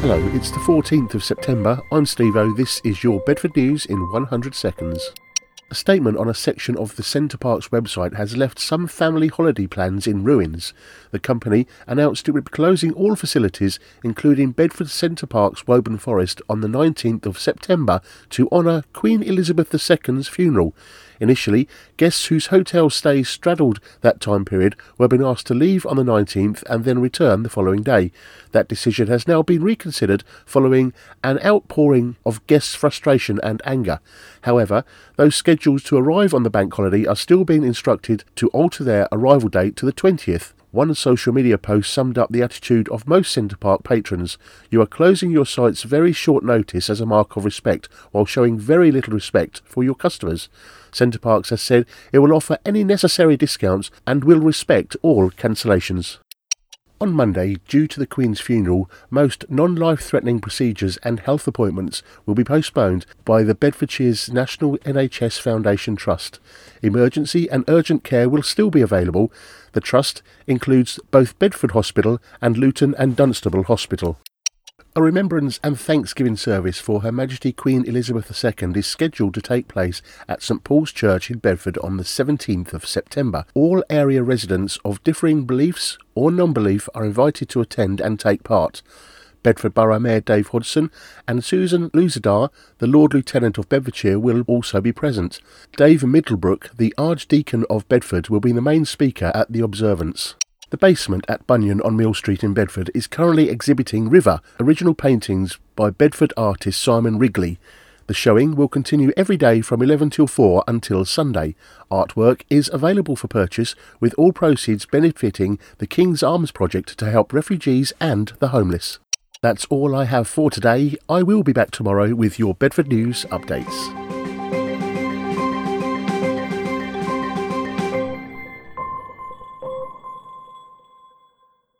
Hello, it's the 14th of September. I'm Steve-O. This is your Bedford News in 100 seconds. A statement on a section of the Center Parcs website has left some family holiday plans in ruins. The company announced it would be closing all facilities, including Bedford Center Parcs Woburn Forest, on the 19th of September to honour Queen Elizabeth II's funeral. Initially, guests whose hotel stays straddled that time period were being asked to leave on the 19th and then return the following day. That decision has now been reconsidered following an outpouring of guests' frustration and anger. However, those scheduled to arrive on the bank holiday are still being instructed to alter their arrival date to the 20th. One social media post summed up the attitude of most Center Parcs patrons. You are closing your sites very short notice as a mark of respect, while showing very little respect for your customers. Center Parcs has said it will offer any necessary discounts and will respect all cancellations. On Monday, due to the Queen's funeral, most non-life-threatening procedures and health appointments will be postponed by the Bedfordshire's National NHS Foundation Trust. Emergency and urgent care will still be available. The trust includes both Bedford Hospital and Luton and Dunstable Hospital. A remembrance and thanksgiving service for Her Majesty Queen Elizabeth II is scheduled to take place at St Paul's Church in Bedford on the 17th of September. All area residents of differing beliefs or non-belief are invited to attend and take part. Bedford Borough Mayor Dave Hodgson and Susan Luzadar, the Lord Lieutenant of Bedfordshire, will also be present. Dave Middlebrook, the Archdeacon of Bedford, will be the main speaker at the observance. The basement at Bunyan on Mill Street in Bedford is currently exhibiting River, original paintings by Bedford artist Simon Wrigley. The showing will continue every day from 11 till 4 until Sunday. Artwork is available for purchase, with all proceeds benefiting the King's Arms Project to help refugees and the homeless. That's all I have for today. I will be back tomorrow with your Bedford News updates.